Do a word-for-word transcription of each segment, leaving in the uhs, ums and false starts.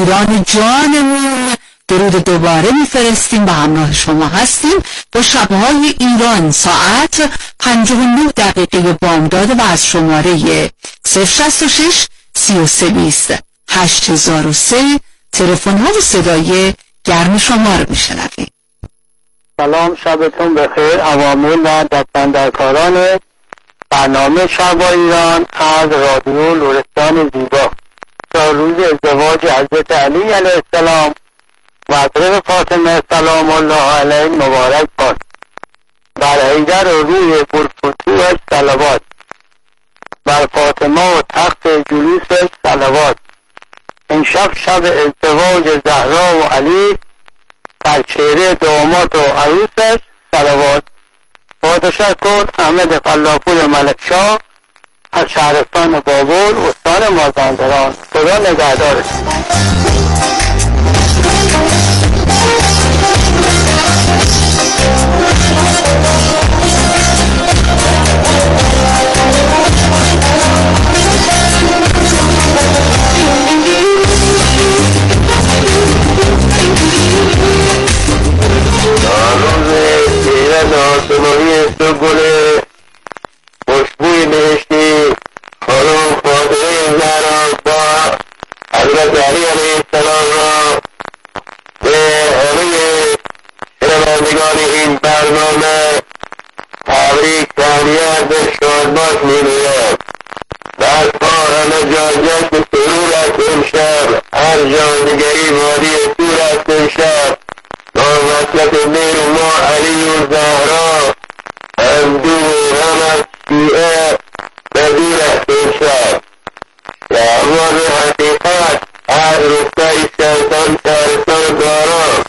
ایران جانمون درود دوباره میفرستیم و همراه شما هستیم با شبهای ایران ساعت پنجاه و نه دقیقه بامداد و از شماره صفر شصت و شش سی و سه بیست هشت هزار و سه تلفن ها و صدای گرم شما رو میشنویم. سلام، شبتون بخیر. عوامل و دستاندرکاران برنامه شب ایران از رادیو لرستان زیبا تا روز ازدواج حضرت علی علیه السلام و حضرت فاطمه سلام الله علیه مبارک باد. بر حیدر و روی برفتوش صلوات، بر فاطمه و تخت جلوسش صلوات. این شب شب ازدواج زهرا و علی، بر چهره داماد و عروسش صلوات. با تشکر، احمد قلاپور ملکشاه از شهرستان بابل استان مازندران. خدا نگهدارش. آسمانی تو گله خوشبوی بهشتی خانم فاطمه زهرا با حضرت علی علیه السلام را به همه شنوندگان این برنامه تبریک تهنیت به شادباش می‌گویم. بعد با همه جا جشن سرور است امشب، هر جا دیگری وادی سور است امشب. با وصلت میر ما علی و زهرا هم دور هم از شیعه و دور است امشب. لحوان حقیقت هر روستای شیطان شهرستان دارا.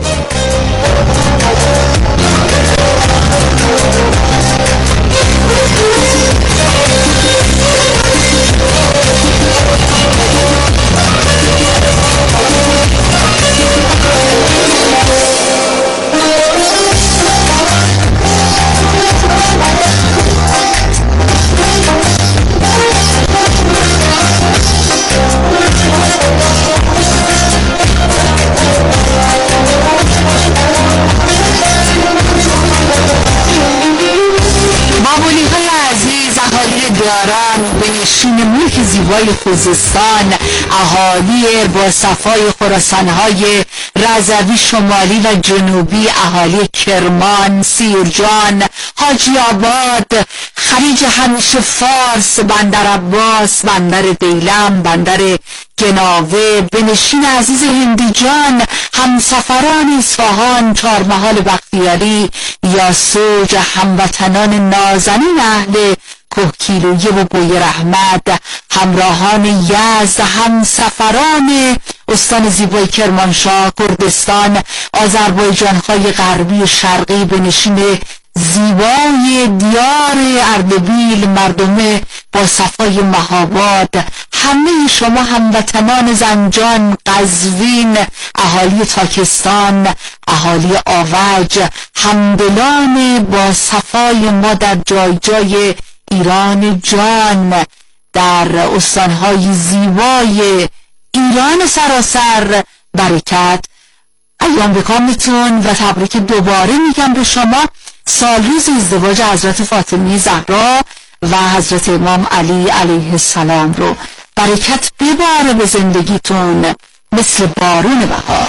دیاران به نشین ملک زیبای خوزستان، اهالی با صفای خراسان‌های رضوی شمالی و جنوبی، اهالی کرمان، سیرجان، حاجی آباد، خلیج همیشه فارس، بندر عباس، بندر دیلم، بندر گناوه، به نشین عزیز هندیجان، همسفران اصفهان، چهارمحال بختیاری، یاسوج، هموطنان نازنین اهل کوهگیلویه و بوی رحمت، همراهان یزد، همسفران استان زیبای کرمانشاه، کردستان، آذربایجان‌های غربی و شرقی، به نشین زیبای دیار اردبیل، مردم با صفای مهاباد، همه شما هموطنان زنجان، قزوین، اهالی تاکستان، اهالی آوج، همدلان با صفای ما در جای جای ایران جان، در استانهای زیبای ایران سراسر، برکت ایام بکامتون و تبریک دوباره میگم به شما. سالروز ازدواج حضرت فاطمه زهرا و حضرت امام علی علیه السلام رو برکت بباره به زندگیتون مثل بارون بهار.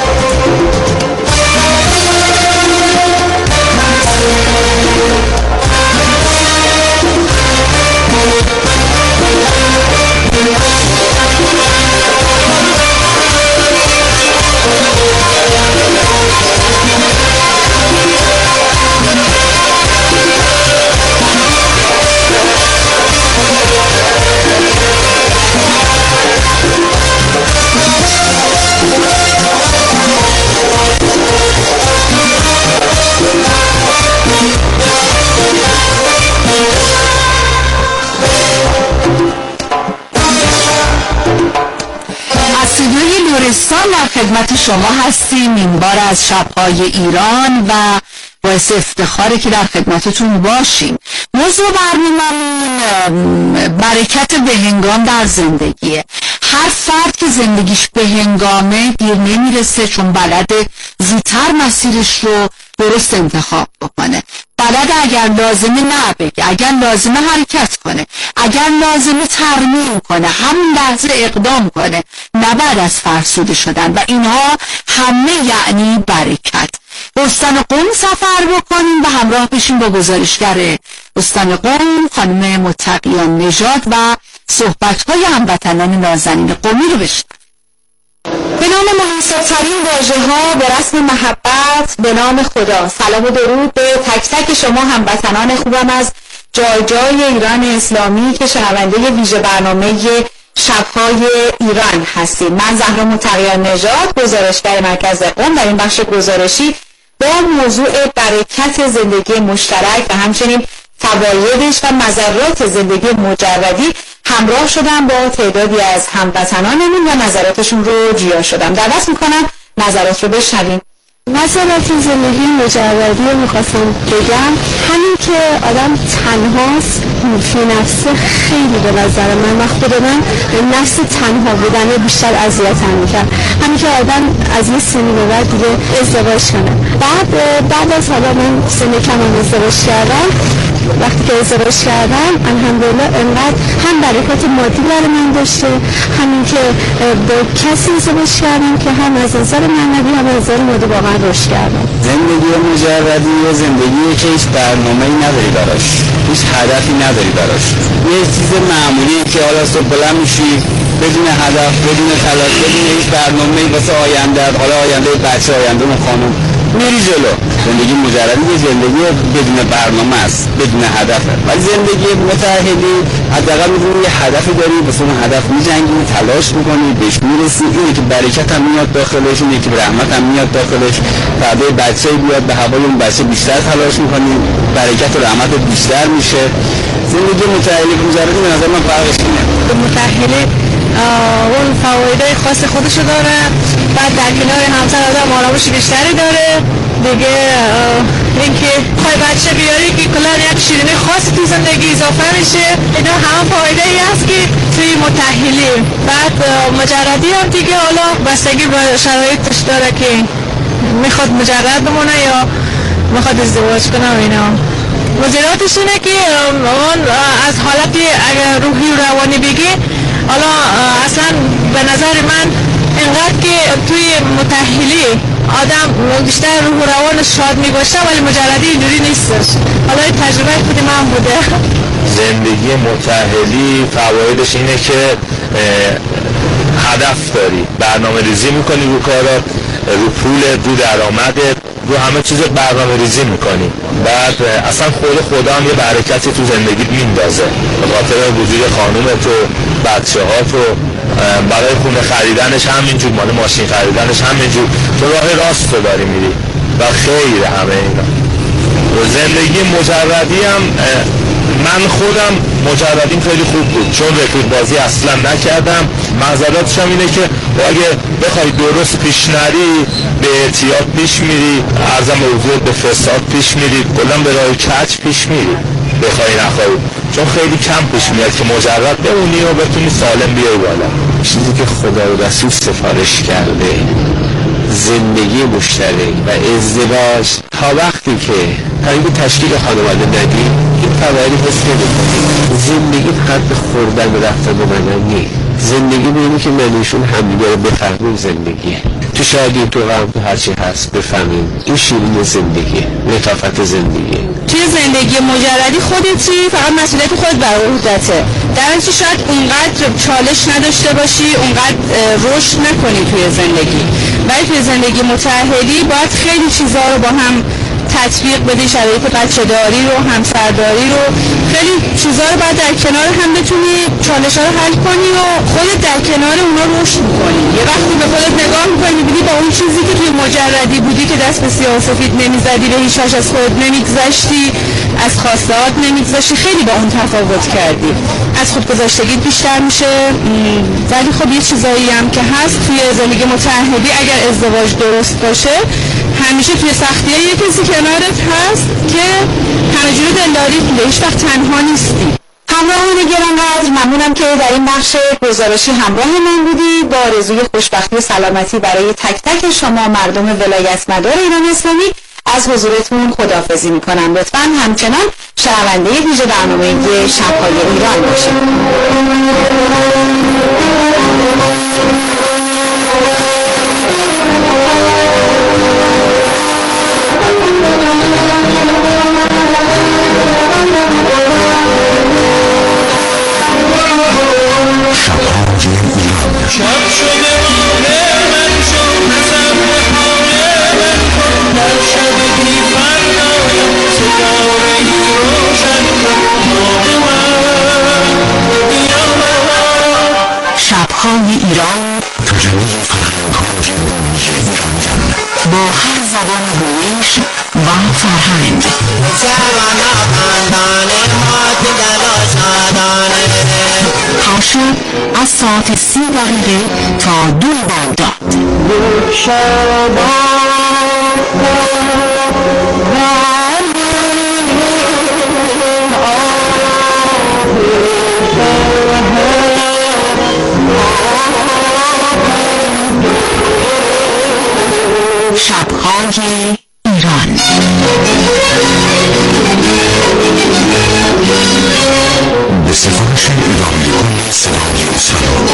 در خدمت شما هستیم این بار از شبهای ایران و باعث افتخاره که در خدمتتون باشیم. موضوع برنامه‌مون برکت بهنگام در زندگیه. هر فرد که زندگیش به هنگامه دیر نمیرسه، چون بلده زودتر مسیرش رو درست انتخاب بکنه، بلده اگر لازمه نه بگه، اگر لازمه حرکت کنه، اگر لازمه ترمیم کنه، همون لحظه اقدام کنه، نه بعد از فرسوده شدن. و اینها همه یعنی برکت. به استان قم سفر بکنیم و همراه بشیم با گزارشگر استان قم خانم متقیان نژاد و صحبت‌های هموطنان نازنین قمی رو بشنویم. به نام مناسب‌ترین واژه‌ها به رسم محبت به نام خدا، سلام و درود به تک تک شما هموطنان خوبم از جای جای ایران اسلامی که شنونده ویژه برنامه شب‌های ایران هستید. من زهرا متقیان نژاد، گزارشگر مرکز قم، در این بخش گزارشی با موضوع برکت زندگی مشترک و همچنین فوایدش و مضرات زندگی مجردی همراه شدم با تعدادی از هموطنانمون و نظراتشون رو جویا شدم. دعوت میکنم نظرات رو بشنویم. نظرات زندگی مجردی رو میخواستم بگم، همین که آدم تنهاست فی نفسه خیلی به نظر من و خود من نفس تنها بودن بیشتر اذیتم میکرد. همین که آدم از یه سنی به بعد دیگه ازدواج کنه. بعد بعد از حالا من سن کمم ازدواج کردم، وقتی که ازدواج کردم الحمدلله انقدر هم برکات مادی برای من داشته، همین که با کسی ازدواج کردم که هم از نظر معنوی هم از نظر مادی واقعا رشد کردم. زندگی مجردی و زندگیه که هیچ برنامه‌ای نداری براش، هیچ هدفی نداری براش، یه چیز معمولی که حالا صبح بلند میشی بدون هدف، بدون تلاش، بدون هیچ برنامه‌ای واسه آینده، حالا آینده بچه، آینده اون خانم میری جلو. زندگی مجردی یه زندگی بدون برنامه است، بدون هدفه. ولی زندگی متأهلی حداقل می‌دونی یه هدفی داری، واسه اون هدف می‌جنگی، تلاش می‌کنی، بهش می‌رسی. اینه که برکت هم میاد داخلش، اینه که رحمت هم میاد داخلش. فردا بچه بیاد به هوای اون بچه بیشتر تلاش می‌کنی، برکت و رحمت بیشتر میشه. زندگی متأهلی مجردی به نظر من فرقش اینه. متأهلی اون فوایدهای خاص خودشو داره، بعد در کنار همسر آدم آرامش بیشتری داره دیگه. اینکه خواهی بچه بیاری که کلا یک شیرینی خاصی تو زندگی اضافه میشه. اینا همه فایده‌ای هست که توی متأهلی. بعد مجردی هم دیگه حالا بستگی به شرایطش داره که میخواد مجرد بمونه یا میخواد ازدواج کنه و اینا. مضراتش اینه که از حالتی اگر روحی و روانی بگی، حالا اصلا به نظر من اینقدر که توی متأهلی آدم بیشتر روح و روانش شاد می باشه، ولی مجردی اینجوری نیستش. حالا این تجربه خود من بوده. زندگی متأهلی فوایدش اینه که هدف داری، برنامه ریزی میکنی رو کارات، رو پولت، رو درآمدت، رو همه چیز برنامه ریزی میکنی. بعد اصلا خود خدا هم یه برکتی تو زندگیت میندازه به خاطر وجود خانومت و بچه هات و برای خونه خریدنش همینجور، مال ماشین خریدنش همینجور. تو راه راست رو داری میری و خیر همه اینا. زندگی مجردی هم من خودم مجردیم خیلی خوب بود، چون رفیق بازی اصلا نکردم. معذراتش هم اینه که اگه بخوای درست پیش نری به اعتیاد پیش میری، عرضم به حضور به فساد پیش میری، کلا به راه کج پیش میری بخوای نخوای، چون خیلی کم پیش میاد که مجرد بمونی و بتونی سالم بیای بالا. چیزی که خدا و رسول سفارش کرده، زندگی مشترک و ازدواج، تا وقتی که همین تشکیل خانواده ندی این فوایدی حس نمی‌کنی. زندگی فقط به خوردن و رفتن و منن نیست. زندگی به اینه که منشون همدیگه رو بفهمیم. زندگی تو شادی، تو غم، تو هرچی هست بفهمیم. این شیرین زندگی، لطافت زندگی. توی زندگی مجردی خودتی فقط مسئولیت خود بر عهدته، در اینکه شاید اونقدر چالش نداشته باشی، اونقدر رشد نکنی توی زندگی. ولی توی زندگی متأهلی باید خیلی چیزا رو با هم تطبیق بدی، شرایط بچه داری رو، همسرداری رو، خیلی چیزا رو باید در کنار هم بتونی چالش ها رو حل کنی و خودت در کنار اونا رشد میکنی. یه وقتی به خودت نگاه میکنی میبینی با اون چیزی که توی مجردی بودی که دست به سیاه و سفید نمیزدی، به هیچ از خود نمیگذشتی، از خواستهات نمیگذشتی، خیلی با اون تفاوت کردی، از خودگذاشتگیت بیشتر میشه. ولی خب یه چیزایی هم که هست توی زندگی متأهلی، اگر ازدواج درست باشه همیشه توی سختیه یه کسی کنارت هست که همه جوری دلداریت میده، هیچ وقت تنها نیستی. همراهان گرانقدر، ممنونم که در این بخش گزارشی همراه من بودید. با آرزوی خوشبختی و سلامتی برای تک تک شما مردم ولایت مدار ایران اسلامی از حضورتون خداحافظی میکنم. لطفاً همچنان شنونده ویژه برنامه شب‌های ایران باشید. شب شده ماه من شد نزم بخانه من کن در شب بی فردایم ستاره ای روشن کن ماه من یا من. شب‌های ایران تجلی فرهنگ‌های ایران با هر زبان گویش و فرهنگ. جوانا خاندان ما دل شادانه هر شب از ساعت سی دقیقه تا دو بامداد. شب‌های ایران. به سفارش ایرانیان صدای سلام.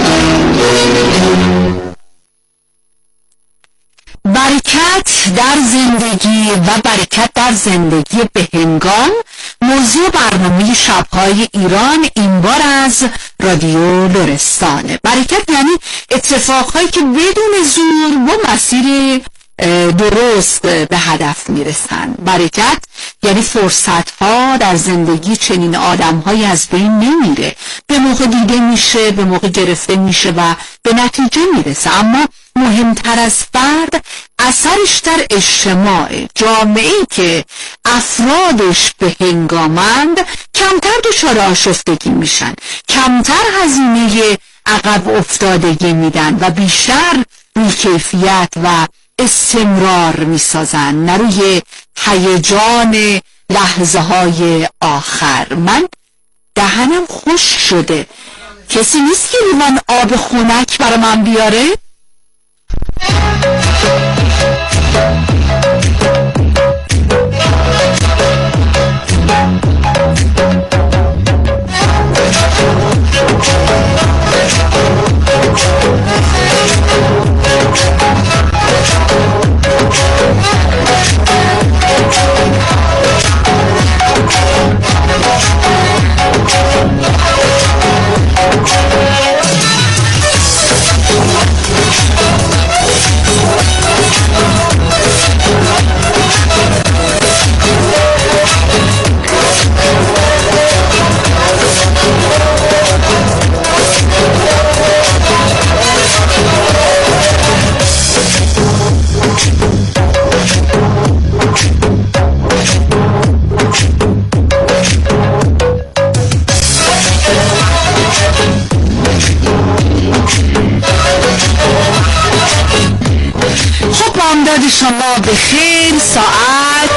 برکت در زندگی و برکت در زندگی بهنگام موضوع برنامه شب‌های ایران این بار از رادیو لرستانه. برکت یعنی اتفاقهایی که بدون زور و مسیر درست به هدف میرسن. برکت یعنی فرصت ها در زندگی چنین آدم های از بین نمیره، به موقع دیده میشه، به موقع گرفته میشه و به نتیجه میرسه. اما مهمتر از فرد اثرش در اجتماع، جامعه‌ای که افرادش به هنگامند کمتر دچار آشفتگی میشن، کمتر هزینه عقب افتادگی میدن و بیشتر بی‌کیفیت و استمرار میسازن، نه روی هیجان لحظه های آخر. من دهنم خوش شده، کسی نیست که لیوان آب خنک برای من بیاره؟ بامداد شما به خیر. ساعت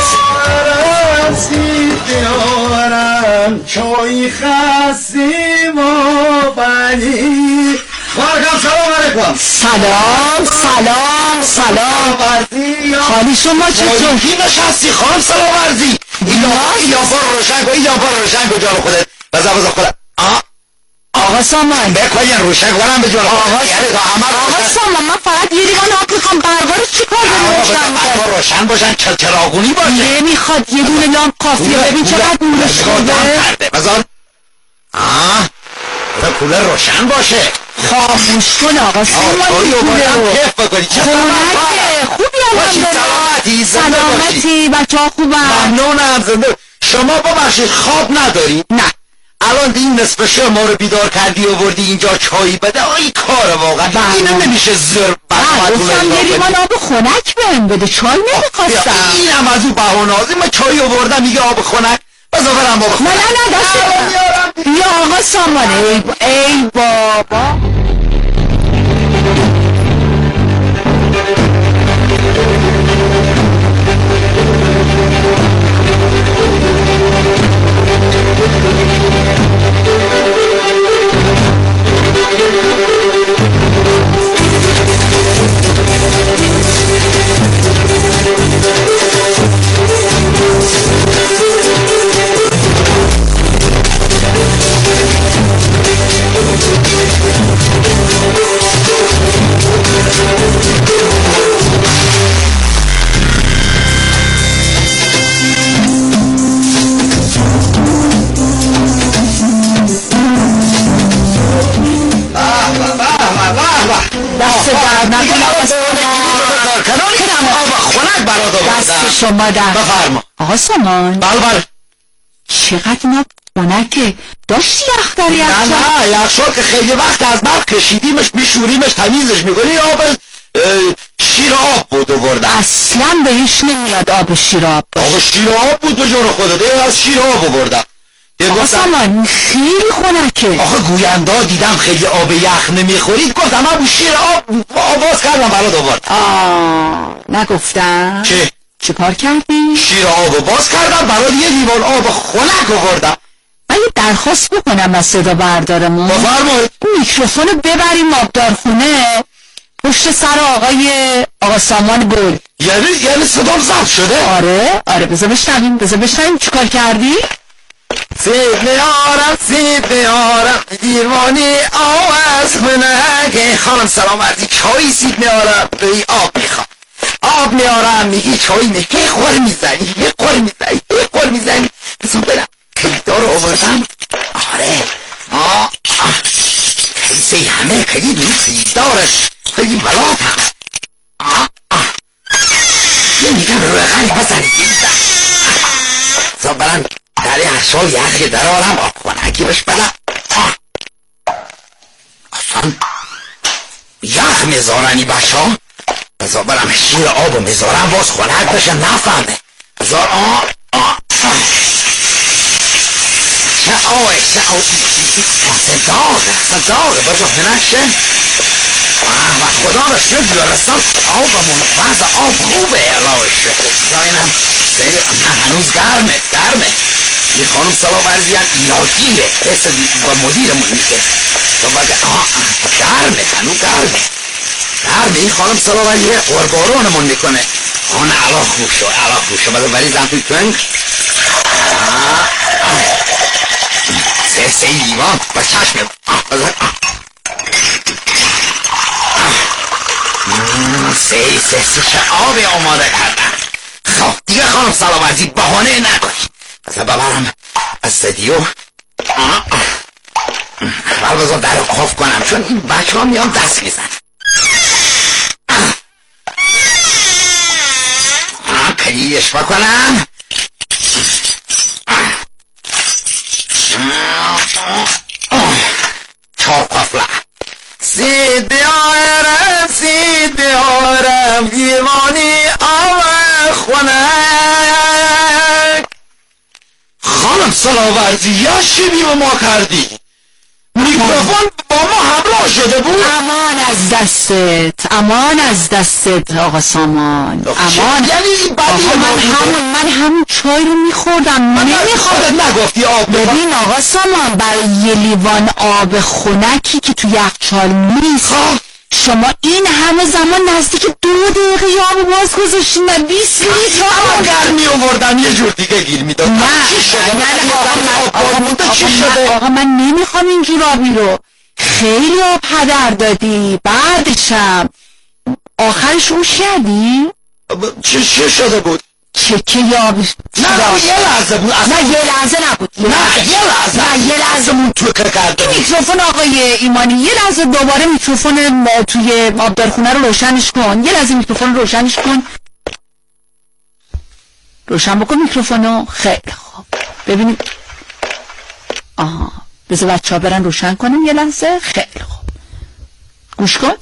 بیارم چای خستیم و بلی بارکم. سلام علیکم. سلام سلام سلام. حالی شما چطور؟ کی نشستی خانم سلام ورزی؟ یا بار روشن کن، یا بار روشن کن جان خودت. بذار بذار خودت. آه آقا سامان بکنین روشن کنم به جان آقا سامان، من فقط یه لیوان آب میخوام. برقا رو چی کار داری روشن کنم؟ برقا روشن باشن، چراغونی باشه. نمیخواد، یه دونه لامپ کافیه. ببین چقدر نورش خوبه. بذار آه بذار کولر روشن باشه. خاموش کن آقا سامان. کولر رو کیف بکنی. خونکه خوبی سلامتی سلامتی بچه ها خوبم. ممنونم. زنده شما ببخشید خواب نداری؟ نه. الان این نصف شب ما رو بیدار کردی و بردی اینجا چایی بده. آی کار واقعا اینم نمیشه زر گفتم یه لیوان آب خنک بهم بده، چای نمیخواستم. اینم از اون بهانه‌ازی. من چای آوردم میگه آب خنک. بذار برم آب خنک. نه نه نه دست یا آقا سامان. ای, با... ای بابا نکن آقا سامان آب خنک برات آوردم. دست شما در بفرما آقا سامان. بله بله. چقدر اینا خنکه. داشتی یخ در نه یخچال؟ نه یخچال که خیلی وقت از برق کشیدیمش میشوریمش تمیزش میکنی. آب شیر آب بود آوردم. اصلا بهش نمیاد آب شیر آب باشه. آب شیر آب بود به جون خودت. این از شیر آب آوردم. آقا سامان خیلی خنکه. آخه گوینده دیدم خیلی آب یخ نمیخورید گفتم ابو شیر آب آواز کردم برات آورد. آه نگفتم. چه؟ چه کار کردی؟ شیر آب باز کردم برات یه لیوان آب خنک آوردم. من یه درخواست بکنم از صدا بردارمون. بفرمایید. میکروفون ببریم آبدارخونه پشت سر آقای آقا سامان گل. یعنی یعنی صدام ضبط شده؟ آره آره بذار بشنویم بذار بشنویم چیکار کردی؟ سید میارم سید میارم دیوانی آب از خنک. خانم سلام عرضی چای سید میارم بی آب میخوام آب میارم میگی چای نه یه خور میزنی یه خور میزنی یه خور میزنی بسون برم کلیدا رو آوردم. آره آه آه کلیسه همه کلید نیست دارش خیلی بلات هم. آه آه یه میگم روی غنی بزنی بسون برم در یخچال یخی در آرم آب خنکی بش بدم. اصلا یخ میذارنی بچه ها بذار برم شیر آبو میذارم باز خنک بشه نفهمه. بذار آه آه چه آه چه آه صداقه صداقه بذار خنک شه و خدا رو شد برسان آبمون بعض آب خوبه الهی شد. اینم سری هنوز گرمه گرمه. این خانم سلاورزی هم ایلاجیه حس با مدیرمون میشه تو بگه آه گرمه هنو گرمه گرمه. این خانم سلاوریه قربارونمون میکنه. آن علا خوب شو علا خوب شو بذار بریزم توی تنگ سه سه لیوان با چشم بذار سه سه سه چه آبی آماده کردن. خب دیگه خانم سلاورزی بهانه نکنی بذار ببرم استدیو بل بذار در قاف کنم چون این بچه ها میان دست میزن. کلیدش بکنم چهار قفله سید بیارم سید بیارم دیوانی آب خنک. خانم سلاورزی یا شبی به ما کردی میکروفون با ما همراه شده بود. امان از دستت امان از دستت آقا سامان امان. یعنی آقا من همون من همون چای رو میخوردم نمیخوردم نگفتی آب ببین آقا سامان برای یه لیوان آب خنکی که تو یخچال نیست شما این همه زمان نزدیک دو دقیقه آب باز گذاشتین من بیست لیتر آب گرمی آوردم یه جور دیگه گیر میداد. نه چی شده؟ نه آقا من چی شده؟ آقا من نمیخوام اینجور آبی رو. خیلی آب هدر دادی بعدشم آخرش روش کردی؟ چه چه شده بود؟ چکه یا نه یه لحظه بود. نه یه لحظه نبود. نه یه لحظه نه یه لحظه مون توی که کرده میکروفون آقای ایمانی یه لحظه دوباره میکروفون توی آبدارخونه رو روشنش کن. یه لحظه میکروفون رو روشنش کن. روشن بکن میکروفونو. خیلی خوب ببینیم. آها بذار بچه ها برن روشن کنیم یه لحظه. خیلی خوب گوش کن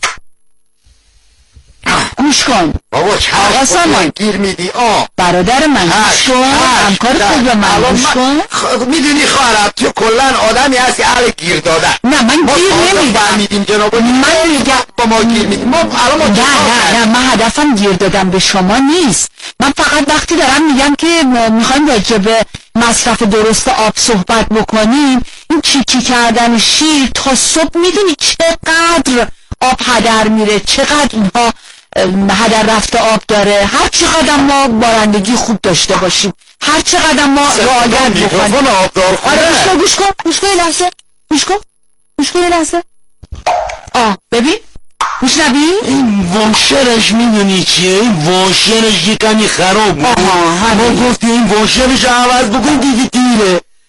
گوش کن بابا آقا سامان گیر میدی آه برادر من گوش کن همکار خوب من گوش کن. میدونی خواهرم تو کلن آدمی هست که اهل گیر دادن. نه من گیر نمیدم میدیم جناب من میگم با ما گیر میدیم ما الان ما نه نه نه من هدفم گیر دادم به شما نیست. من فقط وقتی دارم میگم که میخوایم راجع به مصرف درست آب صحبت بکنیم این چیکی کردن شیر تا صبح میدونی چقدر آب هدر میره چقدر اینها هدر رفته آب داره. هر چقدر ما بارندگی خوب داشته باشیم هر چقدر ما رعایت بکنیم. آره گوش کن گوش کن یه لحظه گوش کن گوش کن یه لحظه. آه ببین گوش نبی این واشرش میدونی چیه؟ این واشرش یه کمی خراب بود. ما گفتیم این واشرش عوض بکن دیگه دیره.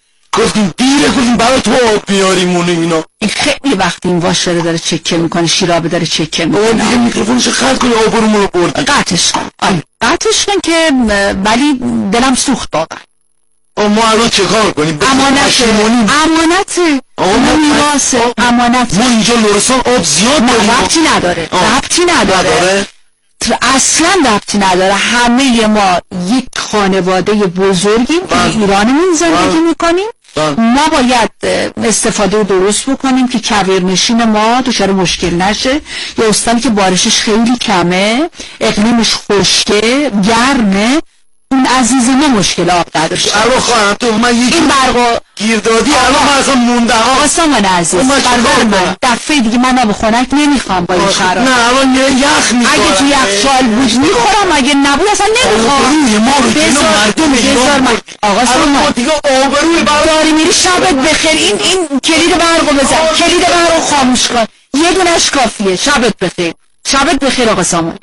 گفتیم دیره گفتیم برای تو آب بیاریم اون اینا. این خیلی وقتی این واش داره داره چکه میکنه، شیرابه داره چکه بابا میکنه. دیگه میکروفونش خرد کنی آبرومون رو بردی. قطعش کن. آره قطعش کن که ولی دلم سوخت واقعا. آه ما الان چه کار کنیم؟ امانته امانته آقا میراثه امانته. ما اینجا لرستان آب زیاد داریم. ربطی نداره ربطی نداره نداره اصلا ربطی نداره. همه ما یک خانواده بزرگیم که ایرانمون زندگی میکنیم. ما باید استفاده درست بکنیم که کویرنشین ما دچار مشکل نشه. یه استانی که بارشش خیلی کمه، اقلیمش خشکه، گرمه، اون عزیز ما مشکل آب نداشته. الان خواهم تو من یکی این برقا گیردادی الان من اصلا مونده ها. آقا سامان عزیز برادر من دفعه دیگه من آب خنک نمیخوام با این شرایط. نه الان یه یخ میخورم. اگه تو یخچال بود میخورم، اگه نبود اصلا نمیخوام. آبروی ما رو جلو مردم ایران. آقا سامان دیگه آبروی داری میری شبت بخیر. این این کلید برقو بزن، کلید برقو خاموش کن، یه دونش کافیه. شبت بخیر، شبت بخیر آقا سامان.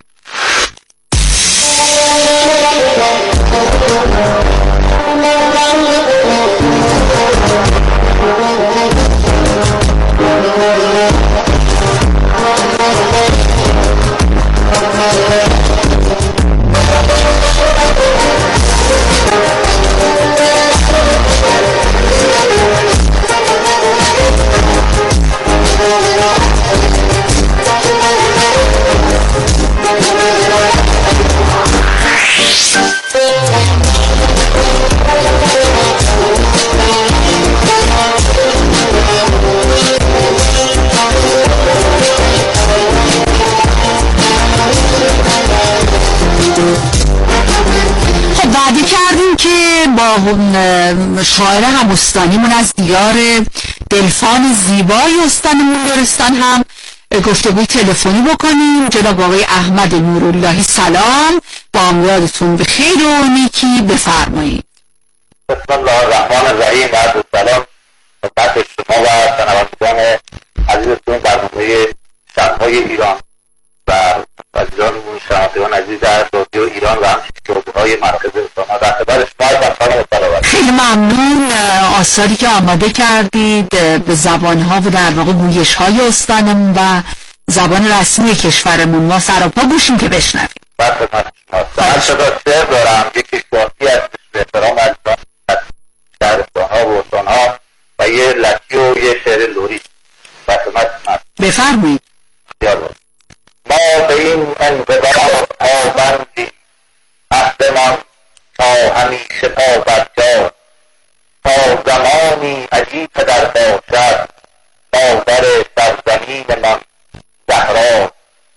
شاعر همستانیمون از دیار دلفان زیبای استانمون لرستان هم گفتگوی تلفنی بکنیم. جناب آقای احمد نوراللهی سلام، با امرادتون به خیر و نیکی، بفرمایید. بسم الله الرحمن الرحیم. بعد سلام خدمت شما و شنوندگان عزیزتون برنامه شب‌های ایران و عزیزان شنوندگان عزیز در رادیو ایران و همچنین شعبه‌های مرکز رسانه‌ها در خدمت شما هستم. خیلی ممنون. آثاری که آماده کردید به زبان‌ها و در واقع گویش‌های استانمون و زبان رسمی کشورمون، ما سراپا گوشیم که بشنویم. در خدمت شما هستم. شما شعر دارم، یکی شعری هست به احترام عزیزان شهرستان‌ها و استان‌ها و یه لطی و یه شعر لوری. در خدمت شما بفرمایید. ما به این انقلاب پابندیم، عهدمان تا همیشه پابرجا، تا زمانی عجیب در باشد مادر سرزمینمان زهرا.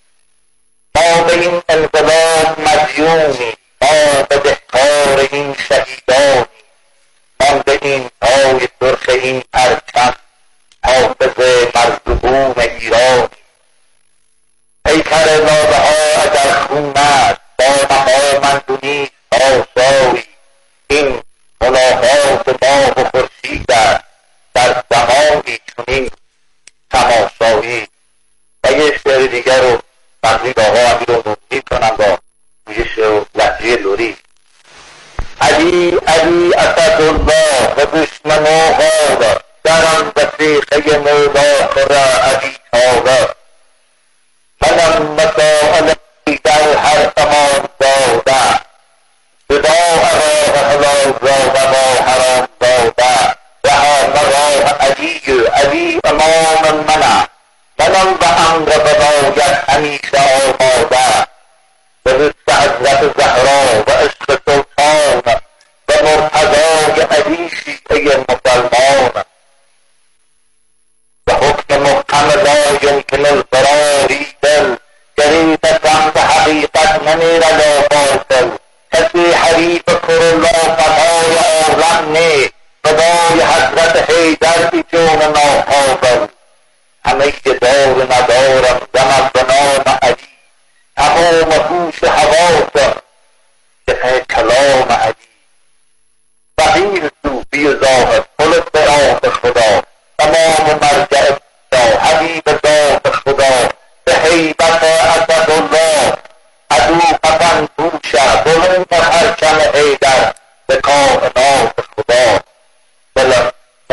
ما به این انقلاب مدیونیم، ما به دهکار این شهیدانیم، مانده این پای سرخ این پرچم حافظ مرزبون ایرانی. پیکر نازه ها اگر خون است با نمامند و نیست آسایی، این ملاقات ماه و خورشید است در زمانی چنین تماشایی. و یه شعر دیگر رو تقلید آقا امیر رو نومی کنم با یه شعر لحظه لوری. علی علی اسدالله و دشمن و غاده، در آن وثیقه مولا خورا علی تاغه. منم مسائل در هر زمان داده، جدا راه حلال را و ما حرام داده. رها راه علی، علی امام منه، منم به امر بباید همیشه آماده. به رزق حضرت زهرا و عشق سلطان و مرتضای علی شیعه مسلمان. و حکم محکم لا یمکن القراری دل، جریدتم به حقیقت نمیرد باطل. کسی حریف کرلا فتای عالم نه، فدای حضرت حیدر بی جون ناقابل. همه که دار ندارم زمم به نام علی، تمام هوش حواسم به کلام علی. فقیر صوفی و زاهد خلق به راه خدا، تمام مرجع خدا حبیب ذات خدا. به هیبت اسدالله عدو قطن توشه، بلند پرچم حیدر به کائنات خدا. دلم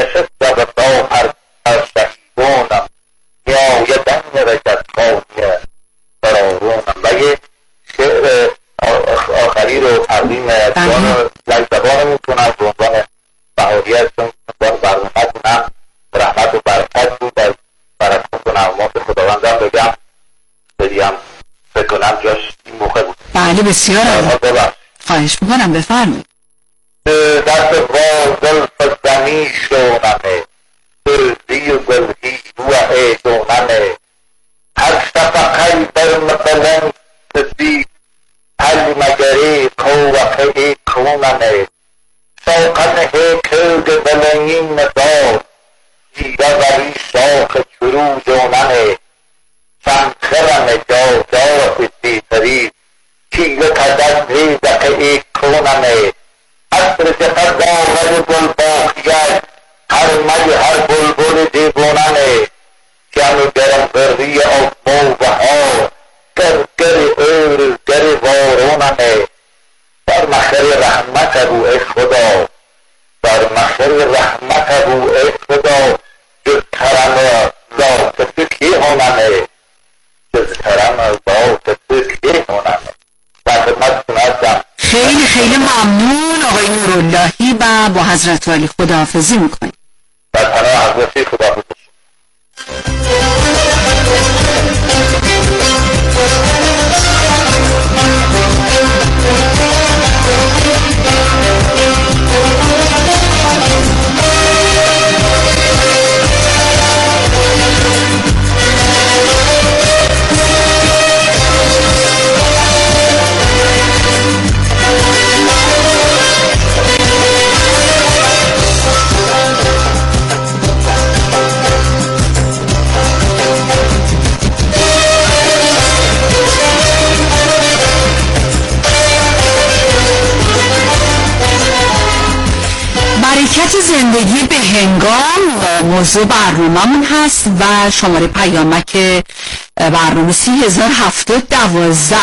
مردم و یه شعر آخری رو تقدیم جان لجزبانمون کنم به عنوان بهاریت، چون عنوان برنامه‌تونم رحمت و برکت بود از برکت کنم ما به خداوندم بگم بدیم فکر کنم جاش این موقع بود. بله بسیار عالی. خواهش میکنم بفرمایید. دست وازل فزمی شونمه دردی و گلهی روحه دونمه هر شفقی بر مبلن سدی هل مگری کووخه کونمه سوقنه کرد بلنین ندار جیگه وری شاخ چرو جونمه سمخرم جا جا فتی تری چیگه کدن ریزه ای کونمه اصر جفت داغل گل باقیت هر مج هر بلبل دیوانمه جمع گرم غربی آفمو و ها گر گر ایر گر وارونمه در مخر رحمت ابو ای خدا در مخر رحمت ابو ای خدا جز کرم ذات تو کی هونمه جز کرم ذات تو کی هونمه در خدمتتون هستم. خیلی خیلی ممنون آقای نوراللهی و با حضرت علی خداحافظی میکنیم. در پناه حضرت خداحافظی. برکت زندگی به هنگام موضوع برنامه‌مون هست و شماره پیامک برنامه سی هزار هفتاد دوازده.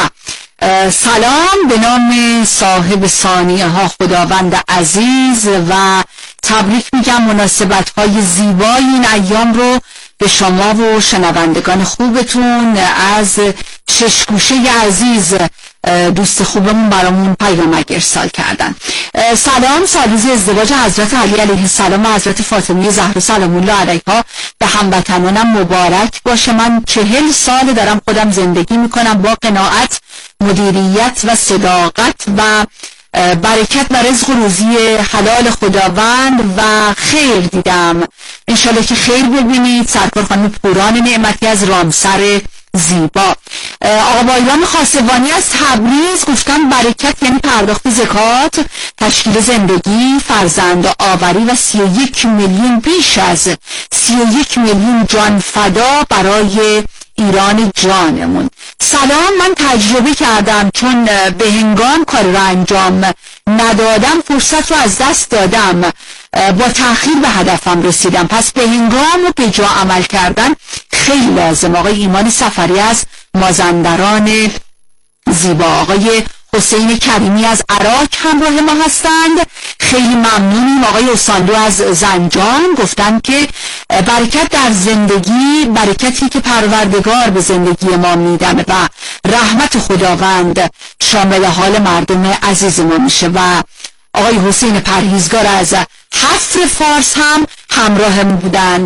سلام به نام صاحب ثانیه ها خداوند عزیز و تبریک میگم مناسبت های زیبای این ایام رو به شما و شنوندگان خوبتون از ششگوشه عزیز دوست خوبمون برامون پیامک ارسال کردن. سلام، سالروز ازدواج حضرت علی علیه السلام و حضرت فاطمه زهرا سلام الله علیها به هموطنانم مبارک باشه. من چهل سال دارم خودم زندگی میکنم با قناعت، مدیریت و صداقت و برکت و رزق و روزی حلال خداوند و خیر دیدم. انشالله که خیر ببینید. سرکار خانم پوران نعمتی از رامسر زیبا. آقا بایرام خاسوانی از تبریز گفتن برکت یعنی پرداخت زکات، تشکیل زندگی، فرزند آوری و سی و یک میلیون بیش از سی و یک میلیون جان فدا برای ایران جانمون. سلام، من تجربه کردم چون به هنگام کار را انجام ندادم فرصت رو از دست دادم، با تأخیر به هدفم رسیدم، پس به هنگام و به جا عمل کردن خیلی لازم. آقای ایمان سفری از مازندران زیبا. آقای حسین کریمی از عراق همراه ما هستند، خیلی ممنونیم. آقای اوساندو از زنجان گفتن که برکت در زندگی، برکتی که پروردگار به زندگی ما میدم و رحمت خداوند شامل حال مردم عزیز ما میشه. و آقای حسین پرهیزگار از حفر فارس هم همراه بودن.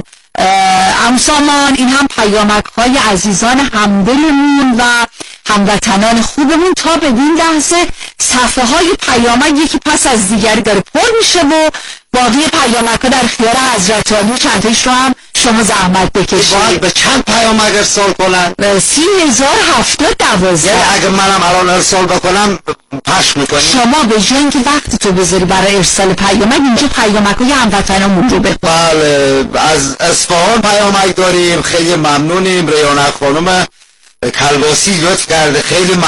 امسامان این هم پیامک های عزیزان همدلمون و هموطنان خوبمون تا بدین لحظه صفحه های پیامک یکی پس از دیگری داره پر میشه و باقی پیامک ها در اختیار حضرت علی. چند تایش رو هم شما زحمت بکشید. باید به چند پیامک ارسال کنن؟ سی هزار هفتاد دوازده. یعنی اگه منم الان ارسال بکنم پخش میکنی؟ شما به جای اینکه وقت تو بذاری برای ارسال پیامک اینجا پیامک های هموطنامون رو بخون. بله، از اصفهان پیامک داریم. خیلی ممنونیم. ریانه خانم کلباسی لطف کرده، خیلی